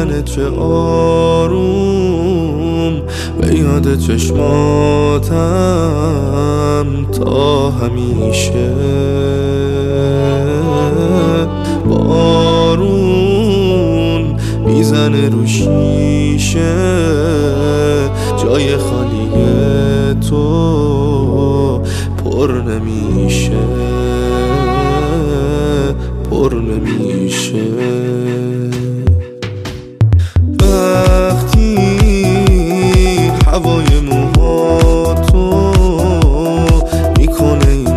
میزنه چه آروم به یاد چشماتم تا همیشه. بارون میزنه رو شیشه، جای خالی تو پر نمیشه، پر نمیشه. وقتی هوای موهاتو میکنه این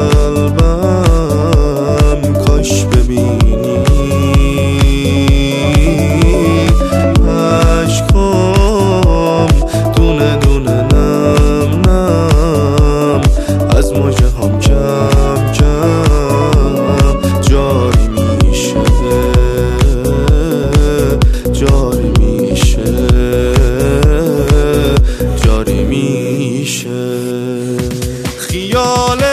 قلبم، کاش ببینی عشقام دونه دونه نم نم از مژه هم کم کم جاری میشه، جاری میشه، جاری میشه. خیال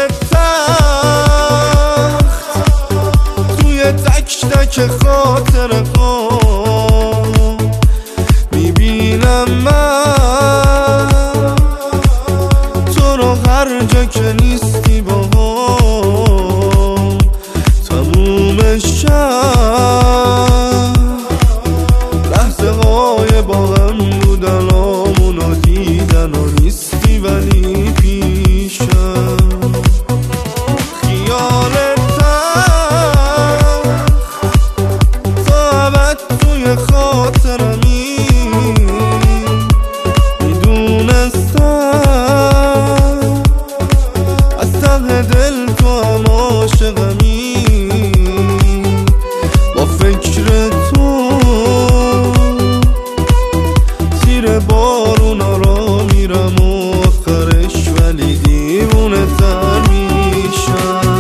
تخت توی تک تک خاطره ها میبینم من تو رو هر جا که نیستی باهام. تموم شب لحظه های با هم بودن، آمونو دیدن و نیستی ولی پیشم. خیال تخت تا ابد توی خاطرمی، میدونستم از ته دل تو هم عاشقمی. با فکر تو زیر بارونا را میرم و آخرش ولی دیوونه تر میشم.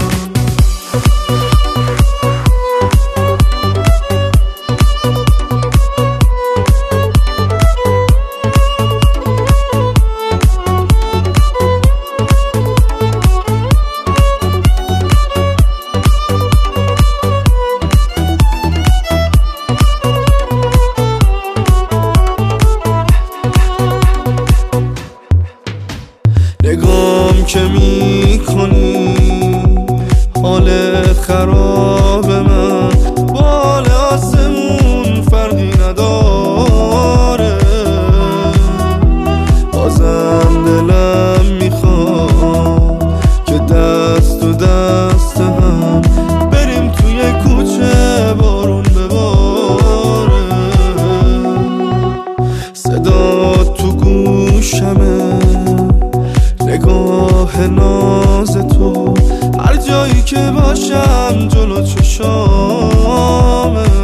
نگام که میکنی حالت خراب، من بال آسمون فرقی نداره. بازم دلم میخواد که دست و دست هم بریم توی کوچه بارون بباره. صدا تو گوشمه، نگاه ناز تو هر جایی که باشم جلو چشامه.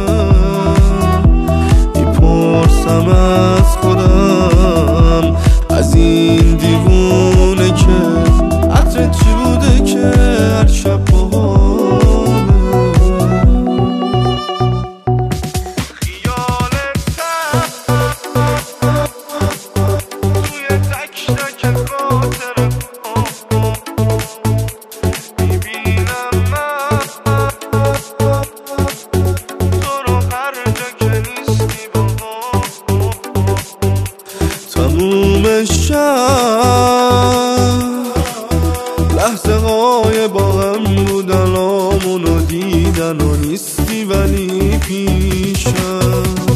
میپرسم از خودم از این دیوونه که عطر چی بوده که هر شب باهامه. خیال تخت توی تک تک خاطره میبینم من تو رو هر جا که نیستی باهام. تموم شب لحظه های با هم بودن، آمونو دیدن و نیستی ولی پیشم.